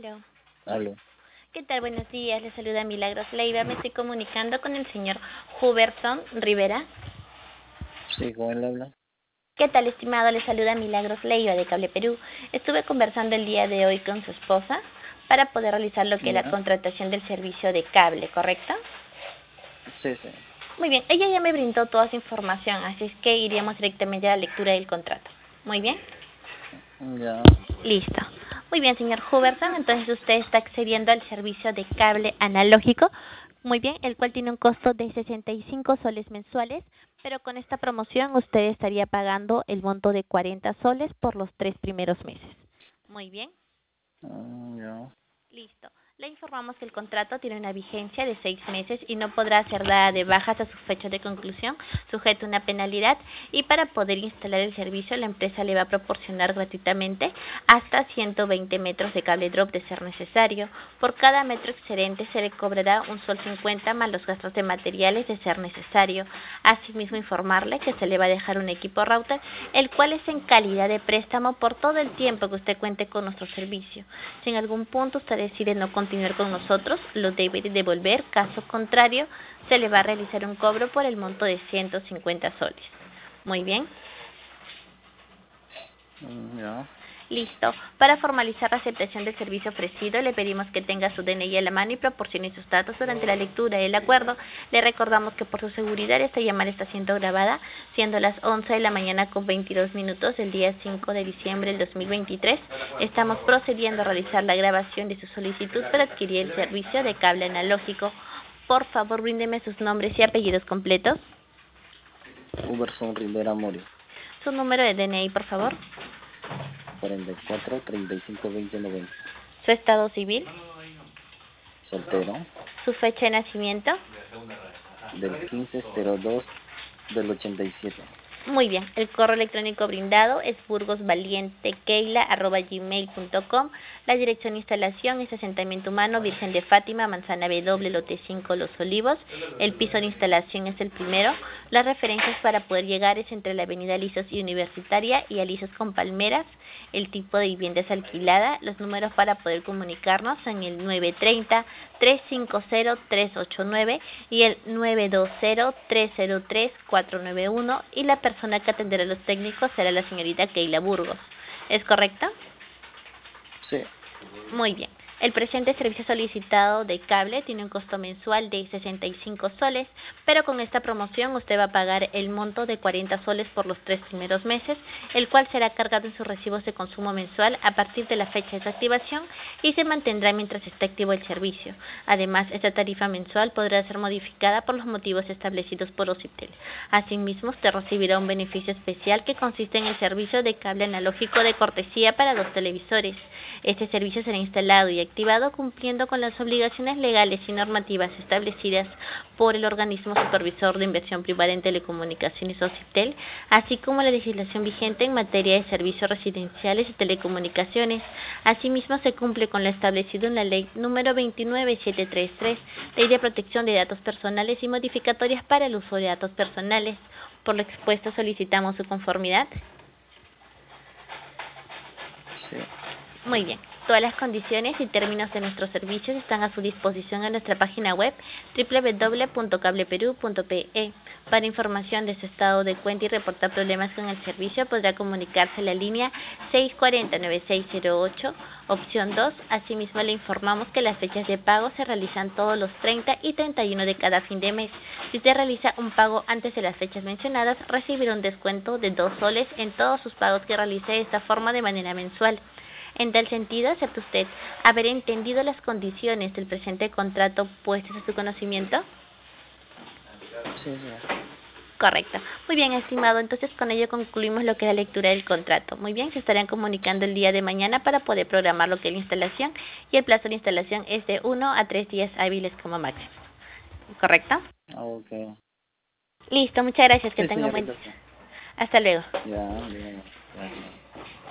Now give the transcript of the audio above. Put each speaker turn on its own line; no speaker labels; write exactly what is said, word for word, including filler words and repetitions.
Aló.
Aló.
¿Qué tal? Buenos días. Le saluda Milagros Leiva. Me estoy comunicando con el señor Huberson Rivera.
Sí, ¿con él habla?
¿Qué tal, estimado? Le saluda Milagros Leiva de Cable Perú. Estuve conversando el día de hoy con su esposa para poder realizar lo que es la
Ya.
contratación del servicio de cable, ¿correcto?
Sí, sí.
Muy bien. Ella ya me brindó toda esa información, así es que iríamos directamente a la lectura del contrato. Muy bien.
Ya.
Listo. Muy bien, señor Huberson. Entonces usted está accediendo al servicio de cable analógico, muy bien, el cual tiene un costo de sesenta y cinco soles mensuales, pero con esta promoción usted estaría pagando el monto de cuarenta soles por los tres primeros meses. Muy bien.
Mm, ya.
Listo. Le informamos que el contrato tiene una vigencia de seis meses y no podrá ser dada de baja hasta su fecha de conclusión, sujeto a una penalidad, y para poder instalar el servicio la empresa le va a proporcionar gratuitamente hasta ciento veinte metros de cable drop de ser necesario. Por cada metro excedente se le cobrará un sol cincuenta más los gastos de materiales de ser necesario. Asimismo, informarle que se le va a dejar un equipo router, el cual es en calidad de préstamo por todo el tiempo que usted cuente con nuestro servicio. Si en algún punto usted decide no continuar con nosotros, lo debe devolver. Caso contrario, se le va a realizar un cobro por el monto de ciento cincuenta soles. Muy bien.
Mm, ya.
Listo. Para formalizar la aceptación del servicio ofrecido, le pedimos que tenga su D N I a la mano y proporcione sus datos durante la lectura del acuerdo. Le recordamos que por su seguridad esta llamada está siendo grabada, siendo las once de la mañana con veintidós minutos del día cinco de diciembre del dos mil veintitrés. Estamos procediendo a realizar la grabación de su solicitud para adquirir el servicio de cable analógico. Por favor, bríndeme sus nombres y apellidos completos.
Uberson Rivera Mori.
Su número de D N I, por favor.
cuarenta y cuatro, treinta y cinco, veinte, noventa.
Su estado civil.
Soltero.
Su fecha de nacimiento.
Del quince cero dos del ochenta y siete.
Muy bien, el correo electrónico brindado es burgosvalientekeila arroba gmail punto com. La dirección de instalación es Asentamiento Humano Virgen de Fátima, Manzana W, Lote cinco, Los Olivos. El piso de instalación es el primero. Las referencias para poder llegar es entre la avenida Lizos y Universitaria y Alisos con Palmeras. El tipo de vivienda es alquilada. Los números para poder comunicarnos son el nueve tres cero, tres cinco cero, tres ocho nueve y el nueve dos cero, tres cero tres, cuatro nueve uno, y la persona que atenderá a los técnicos será la señorita Keila Burgos. ¿Es correcto?
Sí.
Muy bien. El presente servicio solicitado de cable tiene un costo mensual de sesenta y cinco soles, pero con esta promoción usted va a pagar el monto de cuarenta soles por los tres primeros meses, el cual será cargado en sus recibos de consumo mensual a partir de la fecha de su activación y se mantendrá mientras esté activo el servicio. Además, esta tarifa mensual podrá ser modificada por los motivos establecidos por OCIPTEL. Asimismo, usted recibirá un beneficio especial que consiste en el servicio de cable analógico de cortesía para dos televisores. Este servicio será instalado y activado cumpliendo con las obligaciones legales y normativas establecidas por el organismo supervisor de inversión privada en telecomunicaciones OCIPTEL, así como la legislación vigente en materia de servicios residenciales y telecomunicaciones. Asimismo, se cumple con lo establecido en la ley número veintinueve mil setecientos treinta y tres, Ley de Protección de Datos Personales y modificatorias para el uso de datos personales. Por lo expuesto, solicitamos su conformidad.
Sí.
Muy bien. Todas las condiciones y términos de nuestros servicios están a su disposición en nuestra página web doble u doble u doble u punto cableperú punto pe e. Para información de su estado de cuenta y reportar problemas con el servicio, podrá comunicarse a la línea seis cuatro cero, nueve seis cero ocho, opción dos. Asimismo, le informamos que las fechas de pago se realizan todos los treinta y treinta y uno de cada fin de mes. Si usted realiza un pago antes de las fechas mencionadas, recibirá un descuento de dos soles en todos sus pagos que realice de esta forma de manera mensual. En tal sentido, ¿acepta usted haber entendido las condiciones del presente contrato puestas a su conocimiento?
Sí, sí.
Correcto. Muy bien, estimado. Entonces, con ello concluimos lo que es la lectura del contrato. Muy bien, se estarán comunicando el día de mañana para poder programar lo que es la instalación, y el plazo de instalación es de uno a tres días hábiles como máximo. ¿Correcto?
Ok.
Listo, muchas gracias. Que
Sí,
tenga un buen
señorita.
día. Hasta luego.
Ya, bien. Gracias.